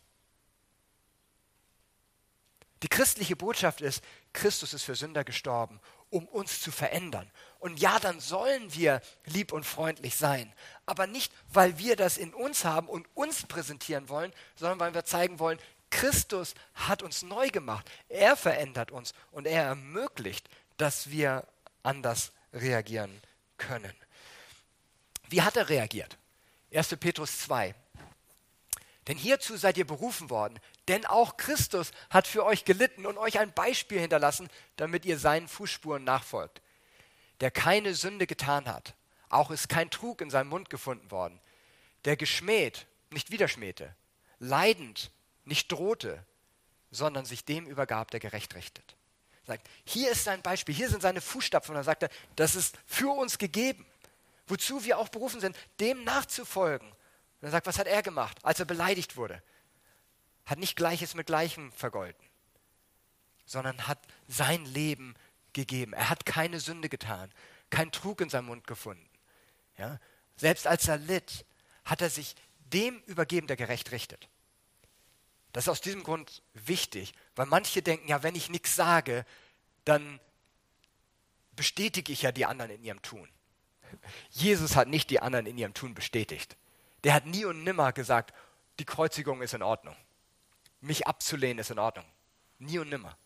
Die christliche Botschaft ist, Christus ist für Sünder gestorben, um uns zu verändern. Und ja, dann sollen wir lieb und freundlich sein. Aber nicht, weil wir das in uns haben und uns präsentieren wollen, sondern weil wir zeigen wollen, Christus hat uns neu gemacht. Er verändert uns und er ermöglicht, dass wir anders reagieren können. Wie hat er reagiert? erster Petrus zwei. Denn hierzu seid ihr berufen worden, denn auch Christus hat für euch gelitten und euch ein Beispiel hinterlassen, damit ihr seinen Fußspuren nachfolgt. Der keine Sünde getan hat, auch ist kein Trug in seinem Mund gefunden worden, der geschmäht, nicht widerschmähte, leidend, nicht drohte, sondern sich dem übergab, der gerecht richtet. Er sagt, hier ist sein Beispiel, hier sind seine Fußstapfen. Und dann sagt er, das ist für uns gegeben. wozu wir auch berufen sind, dem nachzufolgen. Und er sagt, was hat er gemacht, als er beleidigt wurde? Hat nicht Gleiches mit Gleichem vergolten, sondern hat sein Leben gegeben. Er hat keine Sünde getan, kein Trug in seinem Mund gefunden. Ja? Selbst als er litt, hat er sich dem übergeben, der gerecht richtet. Das ist aus diesem Grund wichtig, weil manche denken, ja, wenn ich nichts sage, dann bestätige ich ja die anderen in ihrem Tun. Jesus hat nicht die anderen in ihrem Tun bestätigt. Der hat nie und nimmer gesagt, die Kreuzigung ist in Ordnung. Mich abzulehnen ist in Ordnung. Nie und nimmer.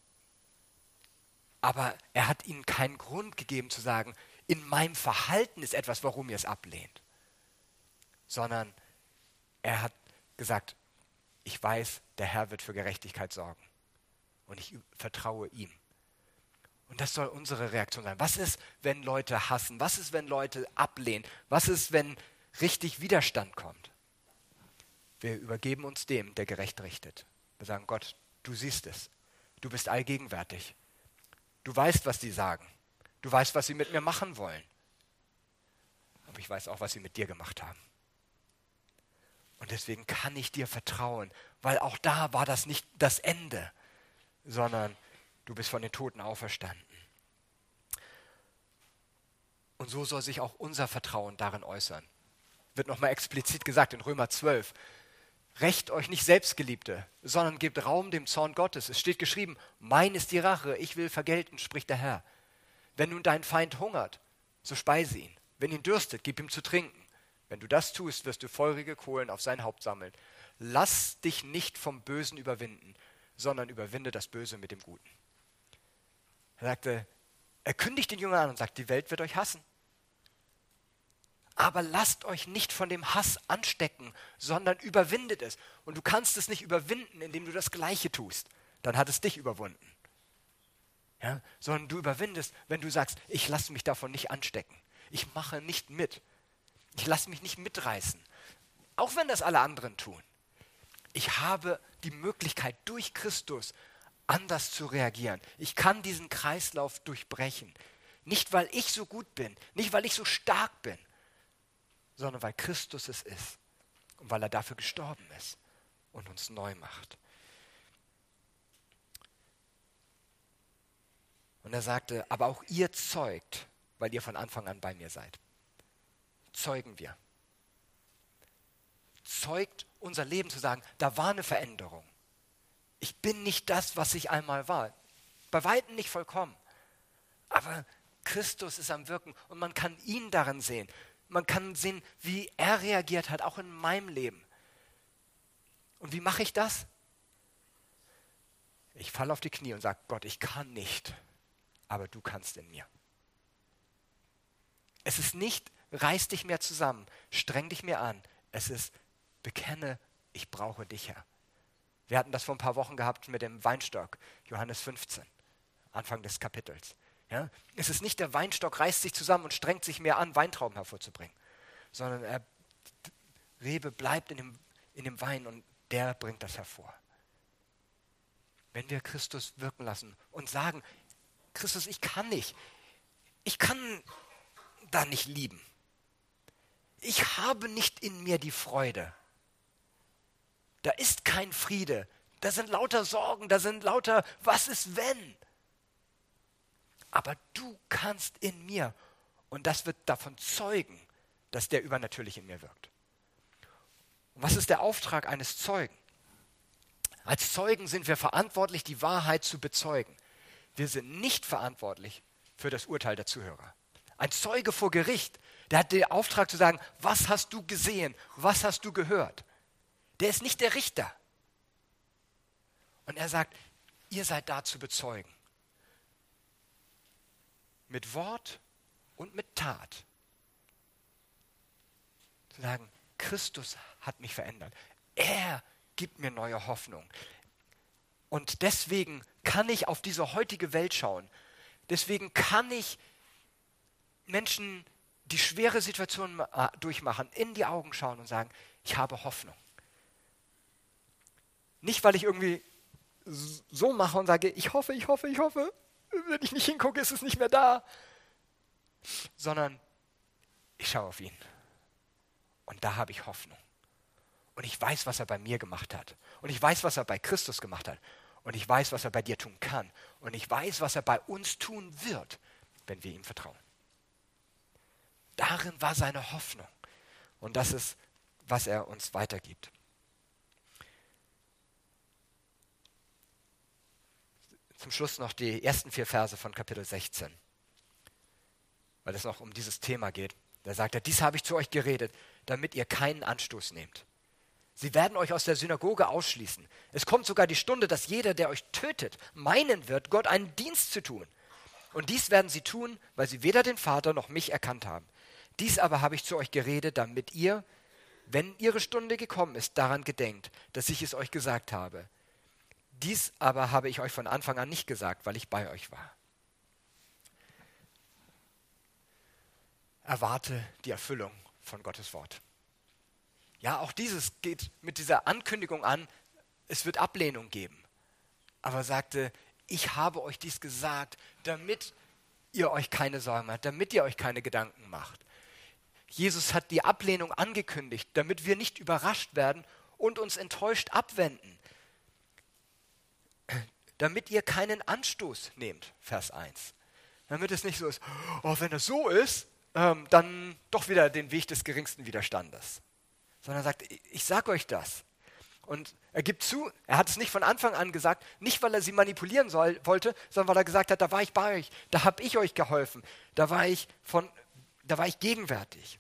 Aber er hat ihnen keinen Grund gegeben zu sagen, in meinem Verhalten ist etwas, warum ihr es ablehnt. Sondern er hat gesagt, ich weiß, der Herr wird für Gerechtigkeit sorgen. Und ich vertraue ihm. Und das soll unsere Reaktion sein. Was ist, wenn Leute hassen? Was ist, wenn Leute ablehnen? Was ist, wenn richtig Widerstand kommt? Wir übergeben uns dem, der gerecht richtet. Wir sagen, Gott, du siehst es. Du bist allgegenwärtig. Du weißt, was die sagen. Du weißt, was sie mit mir machen wollen. Aber ich weiß auch, was sie mit dir gemacht haben. Und deswegen kann ich dir vertrauen, weil auch da war das nicht das Ende, sondern du bist von den Toten auferstanden. Und so soll sich auch unser Vertrauen darin äußern. Wird nochmal explizit gesagt in Römer zwölf. Rächt euch nicht Selbstgeliebte, sondern gebt Raum dem Zorn Gottes. Es steht geschrieben, mein ist die Rache, ich will vergelten, spricht der Herr. Wenn nun dein Feind hungert, so speise ihn. Wenn ihn dürstet, gib ihm zu trinken. Wenn du das tust, wirst du feurige Kohlen auf sein Haupt sammeln. Lass dich nicht vom Bösen überwinden, sondern überwinde das Böse mit dem Guten. Er sagte, er kündigt den Jüngern an und sagt, die Welt wird euch hassen. Aber lasst euch nicht von dem Hass anstecken, sondern überwindet es. Und du kannst es nicht überwinden, indem du das Gleiche tust. Dann hat es dich überwunden. Ja? Sondern du überwindest, wenn du sagst, ich lasse mich davon nicht anstecken. Ich mache nicht mit. Ich lasse mich nicht mitreißen. Auch wenn das alle anderen tun. Ich habe die Möglichkeit, durch Christus anders zu reagieren. Ich kann diesen Kreislauf durchbrechen. Nicht, weil ich so gut bin, nicht, weil ich so stark bin, sondern weil Christus es ist und weil er dafür gestorben ist und uns neu macht. Und er sagte, aber auch ihr zeugt, weil ihr von Anfang an bei mir seid. Zeugen wir. Zeugt unser Leben zu sagen, da war eine Veränderung. Ich bin nicht das, was ich einmal war. Bei weitem nicht vollkommen. Aber Christus ist am Wirken und man kann ihn darin sehen. Man kann sehen, wie er reagiert hat, auch in meinem Leben. Und wie mache ich das? Ich falle auf die Knie und sage, Gott, ich kann nicht, aber du kannst in mir. Es ist nicht, reiß dich mehr zusammen, streng dich mehr an. Es ist, bekenne, ich brauche dich, Herr. Wir hatten das vor ein paar Wochen gehabt mit dem Weinstock, Johannes fünfzehn, Anfang des Kapitels. Ja? Es ist nicht, der Weinstock reißt sich zusammen und strengt sich mehr an, Weintrauben hervorzubringen, sondern er, Rebe bleibt in dem, in dem Wein und der bringt das hervor. Wenn wir Christus wirken lassen und sagen, Christus, ich kann nicht, ich kann da nicht lieben. Ich habe nicht in mir die Freude. Da ist kein Friede. Da sind lauter Sorgen, da sind lauter, was ist wenn? Aber du kannst in mir und das wird davon zeugen, dass der übernatürlich in mir wirkt. Und was ist der Auftrag eines Zeugen? Als Zeugen sind wir verantwortlich, die Wahrheit zu bezeugen. Wir sind nicht verantwortlich für das Urteil der Zuhörer. Ein Zeuge vor Gericht, der hat den Auftrag zu sagen, was hast du gesehen, was hast du gehört? Der ist nicht der Richter. Und er sagt, ihr seid da zu bezeugen. Mit Wort und mit Tat. Zu sagen, Christus hat mich verändert. Er gibt mir neue Hoffnung. Und deswegen kann ich auf diese heutige Welt schauen. Deswegen kann ich Menschen, die schwere Situationen durchmachen, in die Augen schauen und sagen, ich habe Hoffnung. Nicht, weil ich irgendwie so mache und sage, ich hoffe, ich hoffe, ich hoffe, wenn ich nicht hingucke, ist es nicht mehr da. Sondern ich schaue auf ihn. Und da habe ich Hoffnung. Und ich weiß, was er bei mir gemacht hat. Und ich weiß, was er bei Christus gemacht hat. Und ich weiß, was er bei dir tun kann. Und ich weiß, was er bei uns tun wird, wenn wir ihm vertrauen. Darin war seine Hoffnung. Und das ist, was er uns weitergibt. Zum Schluss noch die ersten vier Verse von Kapitel sechzehn, weil es noch um dieses Thema geht. Da sagt er, dies habe ich zu euch geredet, damit ihr keinen Anstoß nehmt. Sie werden euch aus der Synagoge ausschließen. Es kommt sogar die Stunde, dass jeder, der euch tötet, meinen wird, Gott einen Dienst zu tun. Und dies werden sie tun, weil sie weder den Vater noch mich erkannt haben. Dies aber habe ich zu euch geredet, damit ihr, wenn ihre Stunde gekommen ist, daran gedenkt, dass ich es euch gesagt habe. Dies aber habe ich euch von Anfang an nicht gesagt, weil ich bei euch war. Erwarte die Erfüllung von Gottes Wort. Ja, auch dieses geht mit dieser Ankündigung an, es wird Ablehnung geben. Aber er sagte, ich habe euch dies gesagt, damit ihr euch keine Sorgen macht, damit ihr euch keine Gedanken macht. Jesus hat die Ablehnung angekündigt, damit wir nicht überrascht werden und uns enttäuscht abwenden. Damit ihr keinen Anstoß nehmt, Vers eins. Damit es nicht so ist, oh, wenn es so ist, ähm, dann doch wieder den Weg des geringsten Widerstandes. Sondern er sagt, ich sage euch das. Und er gibt zu, er hat es nicht von Anfang an gesagt, nicht weil er sie manipulieren soll, wollte, sondern weil er gesagt hat, da war ich bei euch, da habe ich euch geholfen, da war ich, von, da war ich gegenwärtig.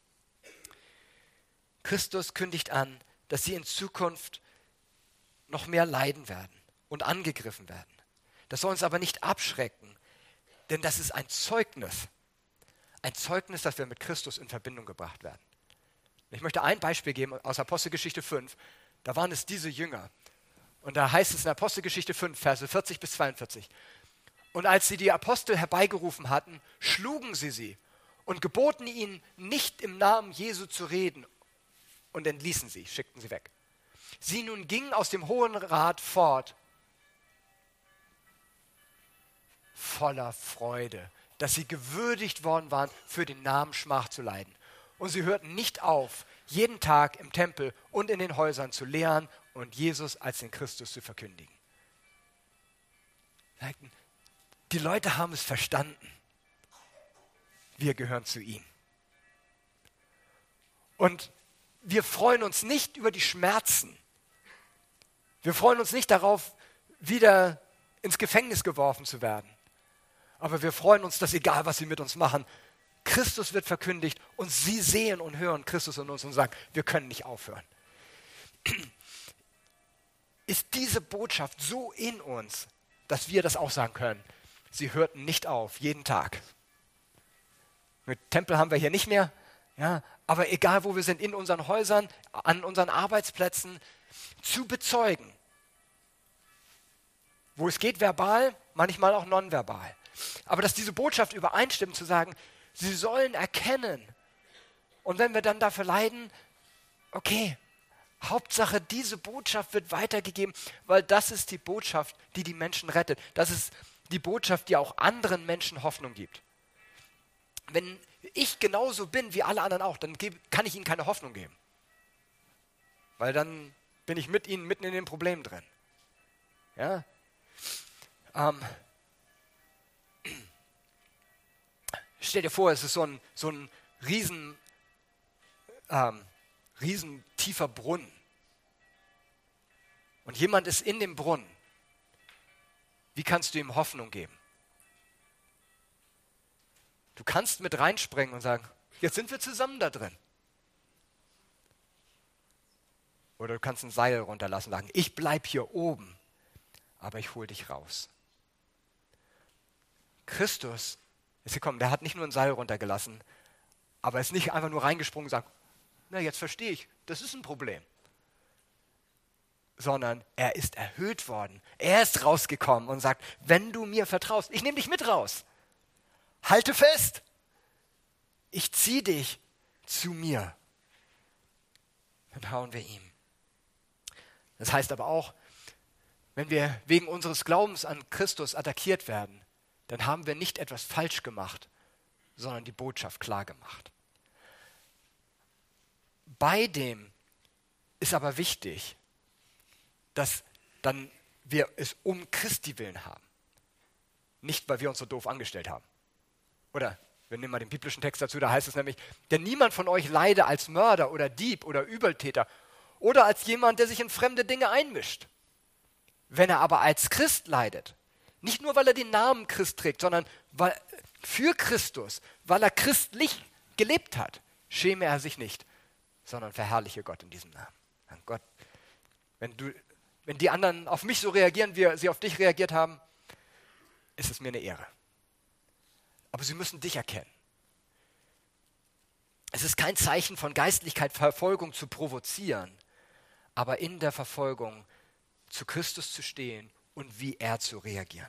Christus kündigt an, dass sie in Zukunft noch mehr leiden werden und angegriffen werden. Das soll uns aber nicht abschrecken, denn das ist ein Zeugnis. Ein Zeugnis, dass wir mit Christus in Verbindung gebracht werden. Ich möchte ein Beispiel geben aus Apostelgeschichte fünf. Da waren es diese Jünger. Und da heißt es in Apostelgeschichte fünf, Verse vierzig bis zweiundvierzig. Und als sie die Apostel herbeigerufen hatten, schlugen sie sie und geboten ihnen, nicht im Namen Jesu zu reden, und entließen sie, schickten sie weg. Sie nun gingen aus dem Hohen Rat fort, voller Freude, dass sie gewürdigt worden waren, für den Namen Schmach zu leiden. Und sie hörten nicht auf, jeden Tag im Tempel und in den Häusern zu lehren und Jesus als den Christus zu verkündigen. Die Leute haben es verstanden. Wir gehören zu ihm. Und wir freuen uns nicht über die Schmerzen. Wir freuen uns nicht darauf, wieder ins Gefängnis geworfen zu werden. Aber wir freuen uns, dass egal, was sie mit uns machen, Christus wird verkündigt und sie sehen und hören Christus in uns und sagen, wir können nicht aufhören. Ist diese Botschaft so in uns, dass wir das auch sagen können? Sie hörten nicht auf, jeden Tag. Mit Tempel haben wir hier nicht mehr, ja, aber egal, wo wir sind, in unseren Häusern, an unseren Arbeitsplätzen, zu bezeugen. Wo es geht, verbal, manchmal auch nonverbal. Aber dass diese Botschaft übereinstimmt, zu sagen, sie sollen erkennen. Und wenn wir dann dafür leiden, okay, Hauptsache, diese Botschaft wird weitergegeben, weil das ist die Botschaft, die die Menschen rettet. Das ist die Botschaft, die auch anderen Menschen Hoffnung gibt. Wenn ich genauso bin wie alle anderen auch, dann kann ich ihnen keine Hoffnung geben. Weil dann bin ich mit ihnen mitten in den Problemen drin. Ja? Ähm, stell dir vor, es ist so ein, so ein riesen, ähm, riesen tiefer Brunnen. Und jemand ist in dem Brunnen. Wie kannst du ihm Hoffnung geben? Du kannst mit reinspringen und sagen, jetzt sind wir zusammen da drin. Oder du kannst ein Seil runterlassen und sagen, ich bleib hier oben, aber ich hole dich raus. Christus ist gekommen, der hat nicht nur ein Seil runtergelassen, aber ist nicht einfach nur reingesprungen und sagt, na jetzt verstehe ich, das ist ein Problem. Sondern er ist erhöht worden. Er ist rausgekommen und sagt, wenn du mir vertraust, ich nehme dich mit raus. Halte fest. Ich ziehe dich zu mir. Vertrauen wir ihm. Das heißt aber auch, wenn wir wegen unseres Glaubens an Christus attackiert werden, dann haben wir nicht etwas falsch gemacht, sondern die Botschaft klar gemacht. bei dem ist aber wichtig, dass dann wir es um Christi willen haben. Nicht, weil wir uns so doof angestellt haben. Oder, wir nehmen mal den biblischen Text dazu, da heißt es nämlich, denn niemand von euch leide als Mörder oder Dieb oder Übeltäter oder als jemand, der sich in fremde Dinge einmischt. Wenn er aber als Christ leidet, nicht nur, weil er den Namen Christ trägt, sondern weil, für Christus, weil er christlich gelebt hat, schäme er sich nicht, sondern verherrliche Gott in diesem Namen. Gott, wenn, du, wenn die anderen auf mich so reagieren, wie sie auf dich reagiert haben, ist es mir eine Ehre. Aber sie müssen dich erkennen. Es ist kein Zeichen von Geistlichkeit, Verfolgung zu provozieren, aber in der Verfolgung zu Christus zu stehen und wie er zu reagieren.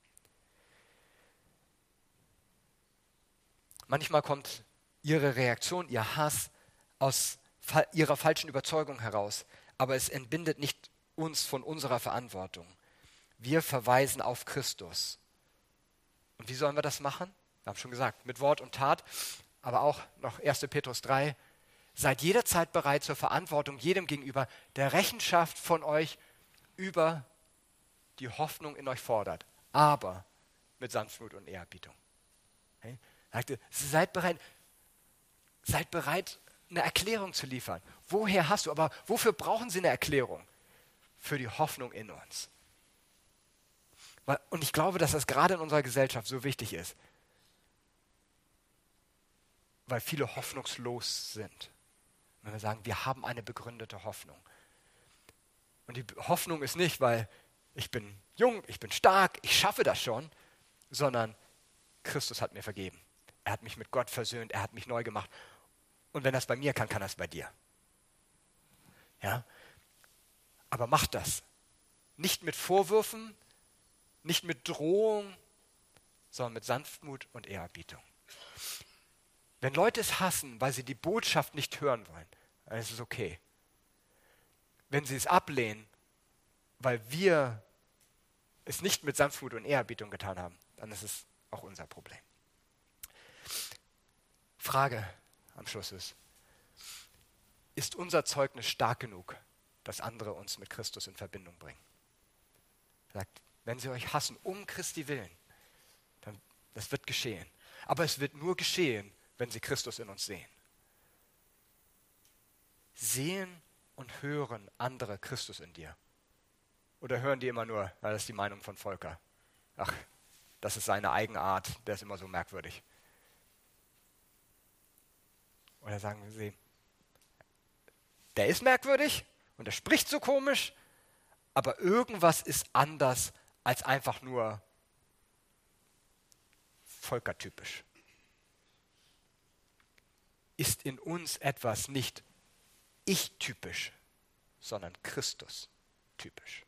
Manchmal kommt ihre Reaktion, ihr Hass aus fa- ihrer falschen Überzeugung heraus, aber es entbindet nicht uns von unserer Verantwortung. Wir verweisen auf Christus. Und wie sollen wir das machen? Wir haben schon gesagt, mit Wort und Tat, aber auch noch erster Petrus drei. Seid jederzeit bereit zur Verantwortung jedem gegenüber, der Rechenschaft von euch über die Hoffnung in euch fordert, aber mit Sanftmut und Ehrerbietung. Okay? Er sagte, seid bereit, seid bereit, eine Erklärung zu liefern. Woher hast du, aber wofür brauchen sie eine Erklärung? Für die Hoffnung in uns. Weil, und ich glaube, dass das gerade in unserer Gesellschaft so wichtig ist, weil viele hoffnungslos sind. Wenn wir sagen, wir haben eine begründete Hoffnung. Und die Hoffnung ist nicht, weil ich bin jung, ich bin stark, ich schaffe das schon, sondern Christus hat mir vergeben. Er hat mich mit Gott versöhnt, er hat mich neu gemacht. Und wenn das bei mir kann, kann das bei dir. Ja? Aber macht das. Nicht mit Vorwürfen, nicht mit Drohung, sondern mit Sanftmut und Ehrerbietung. Wenn Leute es hassen, weil sie die Botschaft nicht hören wollen, dann ist es okay. Wenn sie es ablehnen, weil wir es nicht mit Sanftmut und Ehrerbietung getan haben, dann ist es auch unser Problem. Frage am Schluss ist, ist unser Zeugnis stark genug, dass andere uns mit Christus in Verbindung bringen? Er sagt, wenn sie euch hassen, um Christi willen, dann das wird geschehen. Aber es wird nur geschehen, wenn sie Christus in uns sehen. Sehen und hören andere Christus in dir? Oder hören die immer nur, ja, das ist die Meinung von Volker. Ach, das ist seine Eigenart, der ist immer so merkwürdig. Oder sagen sie, der ist merkwürdig und der spricht so komisch, aber irgendwas ist anders als einfach nur volkertypisch. Ist in uns etwas nicht ich-typisch, sondern Christus-typisch.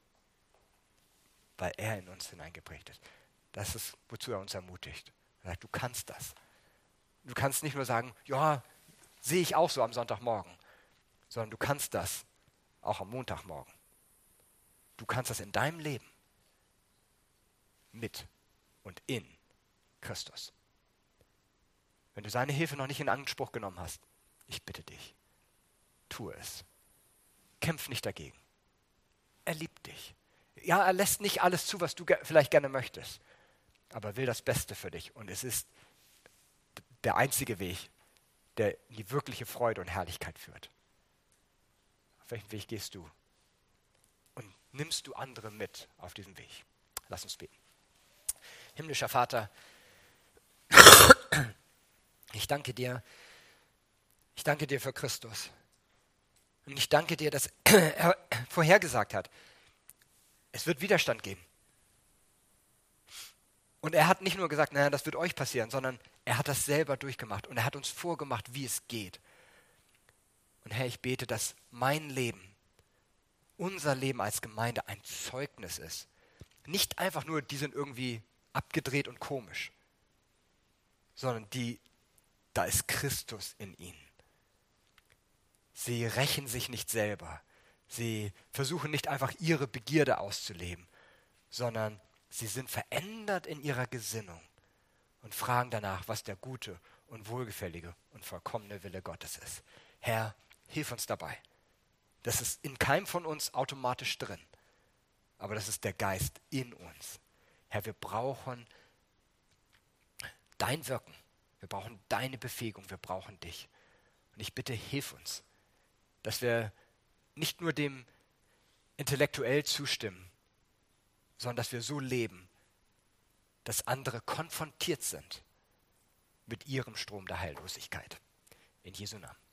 Weil er in uns hineingeprägt ist. Das ist, wozu er uns ermutigt. Er sagt, du kannst das. Du kannst nicht nur sagen, ja, sehe ich auch so am Sonntagmorgen, sondern du kannst das auch am Montagmorgen. Du kannst das in deinem Leben mit und in Christus. Wenn du seine Hilfe noch nicht in Anspruch genommen hast, ich bitte dich, tu es. Kämpf nicht dagegen. Er liebt dich. Ja, er lässt nicht alles zu, was du ge- vielleicht gerne möchtest, aber er will das Beste für dich. Und es ist der einzige Weg, der in die wirkliche Freude und Herrlichkeit führt. Auf welchen Weg gehst du? Und nimmst du andere mit auf diesem Weg? Lass uns beten. Himmlischer Vater, ich danke dir, ich danke dir für Christus. Und ich danke dir, dass er vorhergesagt hat, es wird Widerstand geben. Und er hat nicht nur gesagt, naja, das wird euch passieren, sondern er hat das selber durchgemacht und er hat uns vorgemacht, wie es geht. Und Herr, ich bete, dass mein Leben, unser Leben als Gemeinde ein Zeugnis ist. Nicht einfach nur, die sind irgendwie abgedreht und komisch, sondern die, da ist Christus in ihnen. Sie rächen sich nicht selber. Sie versuchen nicht einfach ihre Begierde auszuleben, sondern sie sind verändert in ihrer Gesinnung und fragen danach, was der gute und wohlgefällige und vollkommene Wille Gottes ist. Herr, Hilf uns dabei. Das ist in keinem von uns automatisch drin. Aber das ist der Geist in uns. Herr, wir brauchen dein Wirken. Wir brauchen deine Befähigung. Wir brauchen dich. Und ich bitte, hilf uns, dass wir nicht nur dem intellektuell zustimmen, sondern dass wir so leben, dass andere konfrontiert sind mit ihrem Strom der Heillosigkeit. In Jesu Namen.